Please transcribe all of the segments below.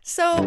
So,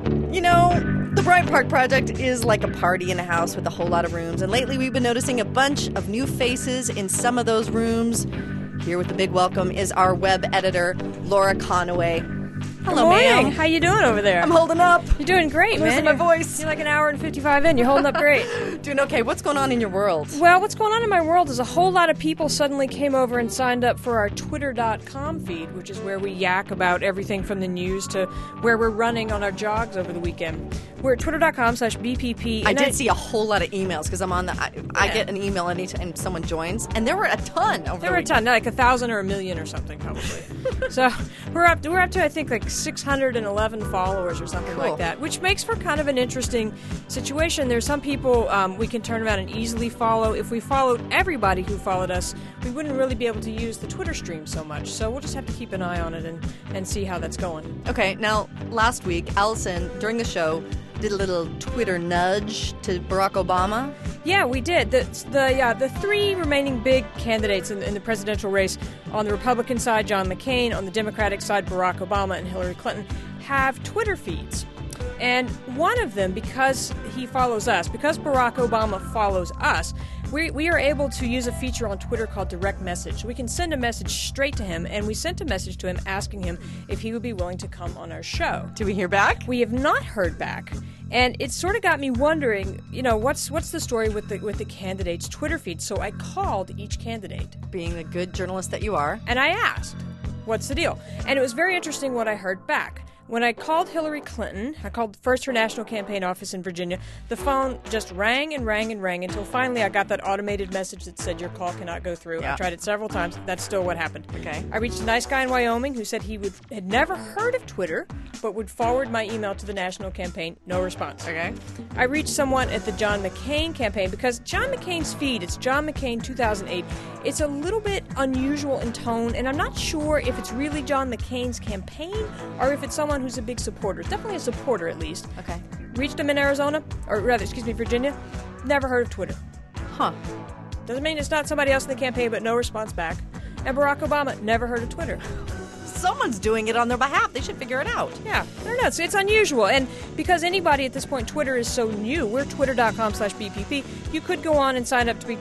the Bryant Park Project is like a party in a house with a whole lot of rooms. And lately we've been noticing a bunch of new faces in some of those rooms. Here with the big welcome is our web editor, Laura Conaway. Hello, ma'am. How you doing over there? I'm holding up. You're doing great, man. Losing my voice. You're like an hour and 55 in. You're holding up great. Doing okay. What's going on in your world? Well, what's going on in my world is a whole lot of people suddenly came over and signed up for our Twitter.com feed, which is where we yak about everything from the news to where we're running on our jogs over the weekend. We're at twitter.com/BPP. I did see a whole lot of emails because I'm on I get an email anytime someone joins, and there were a ton over There were a ton, like 1,000 or 1,000,000 or something, probably. So we're up to I think like 611 followers or something like that, which makes for kind of an interesting situation. There's some people we can turn around and easily follow. If we followed everybody who followed us, we wouldn't really be able to use the Twitter stream so much. So we'll just have to keep an eye on it and see how that's going. Okay, now last week, Allison, during the show, did a little Twitter nudge to Barack Obama. Yeah, we did. The three remaining big candidates in the presidential race, on the Republican side, John McCain, on the Democratic side, Barack Obama and Hillary Clinton, have Twitter feeds. And one of them, because he follows us, because Barack Obama follows us, we are able to use a feature on Twitter called Direct Message. We can send a message straight to him, and we sent a message to him asking him if he would be willing to come on our show. Did we hear back? We have not heard back. And it sort of got me wondering, what's the story with the candidates' Twitter feed? So I called each candidate. Being the good journalist that you are. And I asked, what's the deal? And it was very interesting what I heard back. When I called Hillary Clinton, I called first her national campaign office in Virginia, the phone just rang and rang and rang until finally I got that automated message that said your call cannot go through. Yeah. I tried it several times. That's still what happened. Okay. I reached a nice guy in Wyoming who said he had never heard of Twitter, but would forward my email to the national campaign. No response. Okay. I reached someone at the John McCain campaign because John McCain's feed, it's John McCain 2008. It's a little bit unusual in tone, and I'm not sure if it's really John McCain's campaign or if it's someone who's a big supporter. It's definitely a supporter, at least. Okay. Reached him in Arizona, or rather, Virginia. Never heard of Twitter. Huh. Doesn't mean it's not somebody else in the campaign, but no response back. And Barack Obama, never heard of Twitter. Someone's doing it on their behalf. They should figure it out. Yeah, I don't know. It's unusual. And because anybody at this point, Twitter is so new. We're twitter.com/BPP. You could go on and sign up to be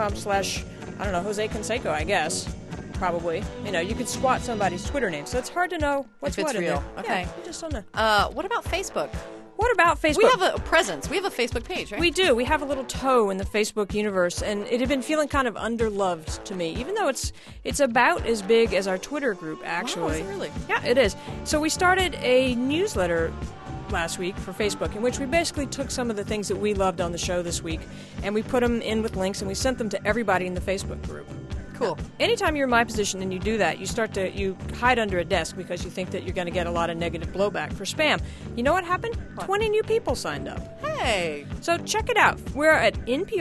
twitter.com/Jose Canseco, I guess. Probably. You could swat somebody's Twitter name. So it's hard to know what's if it's what in real. there. Okay. Yeah, you just don't know. What about Facebook? What about Facebook? We have a presence. We have a Facebook page, right? We do. We have a little toe in the Facebook universe, and it had been feeling kind of underloved to me, even though it's about as big as our Twitter group, actually. Wow, is it really? Yeah, it is. So we started a newsletter last week for Facebook, in which we basically took some of the things that we loved on the show this week, and we put them in with links, and we sent them to everybody in the Facebook group. Cool. Now, anytime you're in my position and you do that, you hide under a desk because you think that you're going to get a lot of negative blowback for spam. You know what happened? 20 new people signed up. Hey. So check it out. We're at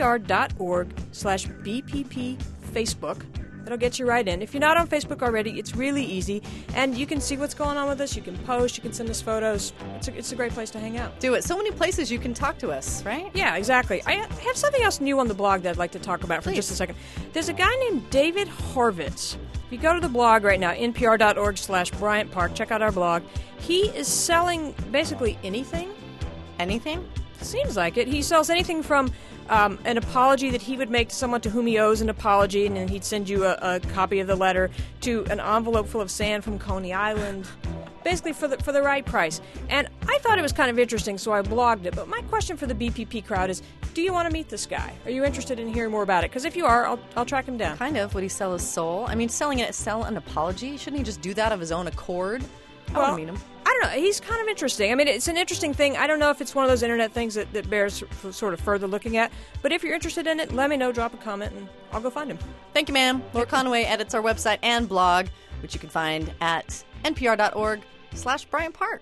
npr.org/BPP Facebook. That'll get you right in. If you're not on Facebook already, it's really easy, and you can see what's going on with us. You can post. You can send us photos. It's a great place to hang out. Do it. So many places you can talk to us, right? Yeah, exactly. I have something else new on the blog that I'd like to talk about for just a second. There's a guy named David Horvitz. If you go to the blog right now, npr.org/Bryant Park, check out our blog. He is selling basically anything. Anything? Seems like it. He sells anything from an apology that he would make to someone to whom he owes an apology, and then he'd send you a copy of the letter, to an envelope full of sand from Coney Island, basically for the right price. And I thought it was kind of interesting, so I blogged it. But my question for the BPP crowd is, do you want to meet this guy? Are you interested in hearing more about it? Because if you are, I'll track him down. Kind of. Would he sell his soul? I mean, sell an apology? Shouldn't he just do that of his own accord? I want to meet him. I don't know. He's kind of interesting. I mean, it's an interesting thing. I don't know if it's one of those internet things that bears sort of further looking at. But if you're interested in it, let me know. Drop a comment, and I'll go find him. Thank you, ma'am. Laura Conaway edits our website and blog, which you can find at npr.org/Bryant Park.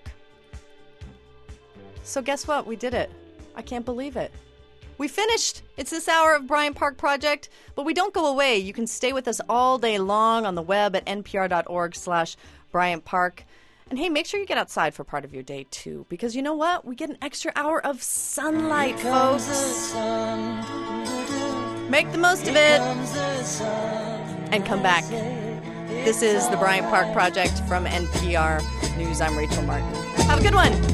So guess what? We did it. I can't believe it. We finished. It's this hour of Bryant Park Project, but we don't go away. You can stay with us all day long on the web at npr.org/Bryant Park. And hey, make sure you get outside for part of your day, too, because you know what? We get an extra hour of sunlight, folks. Make the most of it and come back. This is the Bryant Park Project from NPR News. I'm Rachel Martin. Have a good one.